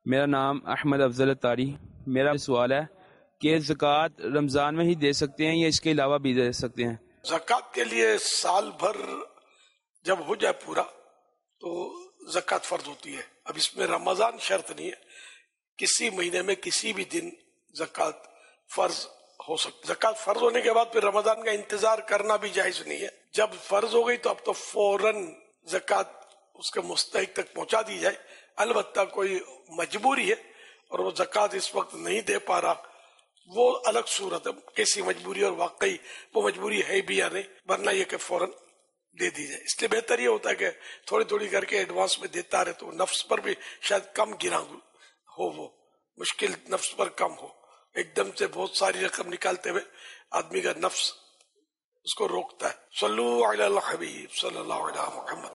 मेरा नाम अहमद अफजल तारी। मेरा सवाल है कि ज़कात रमज़ान में ही दे सकते हैं या इसके अलावा भी दे सकते हैं? ज़कात के लिए साल भर जब हो जाए पूरा तो ज़कात फर्ज होती है। अब इसमें रमज़ान शर्त नहीं है, किसी महीने में किसी भी दिन ज़कात फर्ज हो सकती। ज़कात फर्ज होने के बाद फिर रमज़ान का इंतजार करना भी जायज नहीं है। जब फर्ज हो गई तो अब तो फौरन ज़कात उसके मुस्तहिक तक पहुंचा दी जाए। अलबत्ता कोई मजबूरी है और वो ज़कात इस वक्त नहीं दे पा रहा, वो अलग सूरत है, कैसी मजबूरी और वाकई वो मजबूरी है भी या नहीं, वरना ये कि फौरन दे दी जाए। इसलिए बेहतर ये होता है कि थोड़ी थोड़ी करके एडवांस में देता रहे, तो नफ्स पर भी शायद कम गिरा हो, वो मुश्किल नफ्स पर कम हो। एकदम से बहुत सारी रकम निकालते हुए आदमी का नफ्स उसको रोकता है। सल्लल्लाहु अलैहि हबीब सल्लल्लाहु अलैहि मुहम्मद।